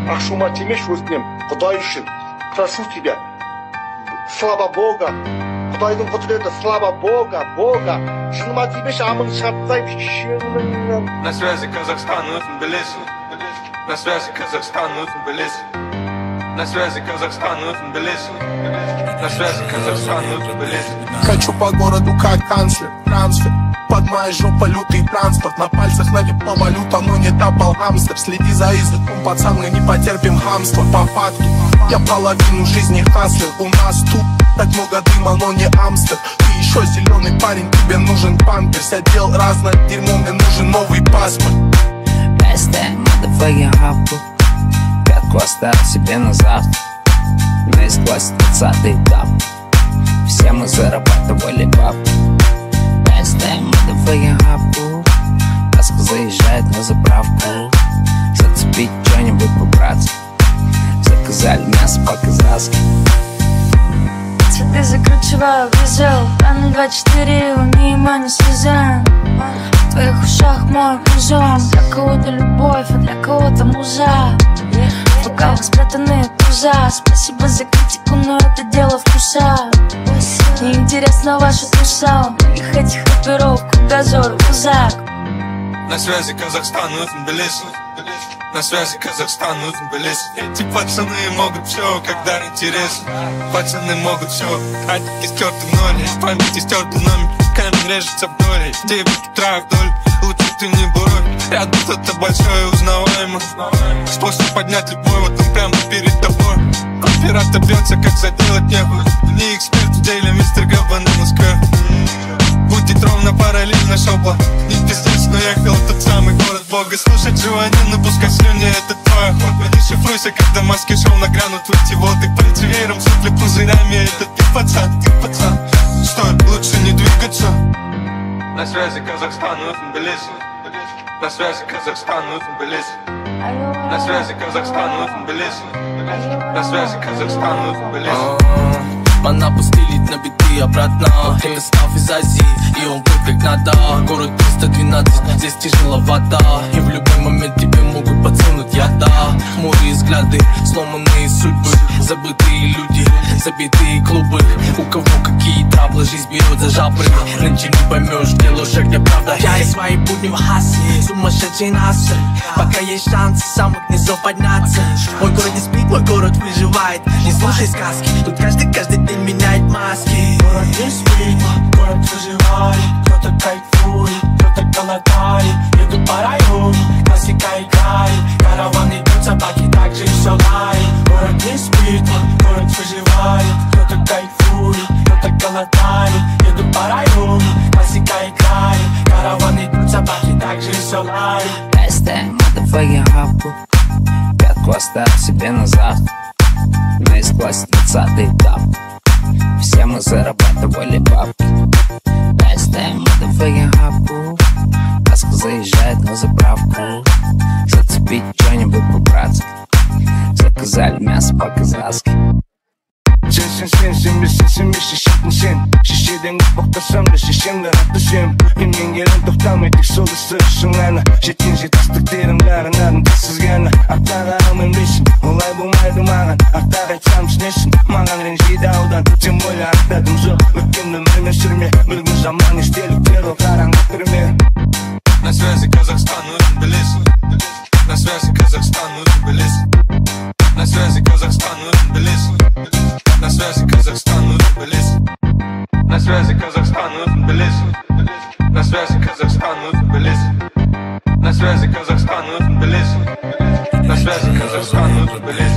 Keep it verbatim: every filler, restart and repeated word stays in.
Ашума темешь өстінем, Құдай үшін, прошу тебя, слава Бога, Құдайдың құдіреті, слава Бога, Бога, шыныма темеш, амын шарттай шыныңнан. На связи Казахстан, өзің білесің. На связи Казахстан, өзің білесің. На связи Казахстан, өзің білесің. На связи Казахстан, өзің білесің. Хочу по городу как канцлер, трансфер. Под моей жопой лютый транспорт. На пальцах налипла валюта, но не тапал хамстер. Следи за языком, пацан, мы не потерпим хамства. По факту, я половину жизни хаслер. У нас тут так много дыма, но не амстер. Ты еще зеленый парень, тебе нужен памперс. Я делал разное дерьмо, мне нужен новый паспорт. Best damn motherfucking хапу. Пятку оставь себе на завтра. Наисквозь двадцатый этап. Все мы зарабатывали бабки. Best damn motherfucking хапу. Каска заезжает на заправку. Зацепить что-нибудь по-братски. Заказали мясо по-казахски. Цветы закручиваю в визел. Рано два четыре, мимо не слезаем. В твоих ушах мой кружом. Для кого-то любовь, а для кого-то муза. В рукавах спрятанные туза. Спасибо за критику, но это дело вкуса. Неинтересно ваша туса. У них этих оперов кругозор узак. На связи Казахстан, өзің білесің. На связи Казахстан, өзің білесің. Эти пацаны могут все, когда интересно. Пацаны могут все, атики стерты в ноле. В памяти стертый номер, камень режется вдоль. Тебе утра вдоль, лучше ты не бровь. Рядом кто-то большой и узнаваемый. Способ поднять любой, вот он прямо перед тобой. Конспиратор бьется, как заделать нехуй. Не эксперт в деле, мистер Габбана Москва. Будет ровно параллельно шопла. Не пиздец, но ехал тот самый город Бога. Слушать желание, пускай слюни, это твой охота. Не шифруйся, когда маски шоу нагрянут в эти воды. Пальцы веером, сопли пузырями, это ты пацан, ты пацан. Стой, лучше не двигаться. На связи Казахстан, өзің білесің. На связи Казахстан, өзің білесің. На связи Казахстан, өзің білесің. На связи Казахстан, өзің білесің. Манапу стелит на биты обратно. Это став из Азии, и он будет как надо. Город триста двенадцать, здесь тяжеловато. И в любой момент тебе могут подсунуть яда. Море и взгляды, сломанные судьбы. Забытые люди, забитые клубы. У кого какие траблы, жизнь берет за жабры. Нынче не поймешь, где ложь, а где правда. Я и свои будни в хасле, сумасшедший настрой. Пока есть шанс с самых низов подняться. Мой город не спит, мой город выживает. Не слушай сказки, тут каждый, каждый день меняет маски. Город не спит, город выживает. Кто-то кайфует, кто-то голодает. Едут по району, классика играет. Караван идет, собаки также все лает. Город не спит, город выживает. Кто-то кайфует, кто-то голодает. Едут по району, классика играет. Караван идет, собаки также все лает. Best damn motherfucking хапу. Пятку оставь себе на завтра. Наисквозь двадцатый этап. Все мы зарабатывали бабки. Best damn motherfucking хапу. Каска заезжает на заправку. Зацепить что-нибудь по-братски. Заказали мясо по-казахски. Сен сен сенбесең сенбе шешетін сен. Шешеден боқтасам да шешемді аты сен. Менен келін тоқтамай тек сол ісі үшін ғана. Жеткен жетістіктерім бәрін арында сізгені. Артаға алмаймайсың, олай болмайды маған. Артаға айтсам түсінесің, маған ренжиді аудан. Тем более артадым жоқ, өткенді мүлме сүрме. Мүлгін жаман естеліктер ол қараңғы түрме. На связи Казахстан, өзің білесің. На связи Казахстан, өзің білесің. На связи Казахстан, өзің білесің. На связи Казахстан, өзің білесің. На связи Казахстан, өзің білесің. На связи Казахстан, өзің білесің. На связи Казахстан, өзің білесің. На связи Казахстан, өзің білесің.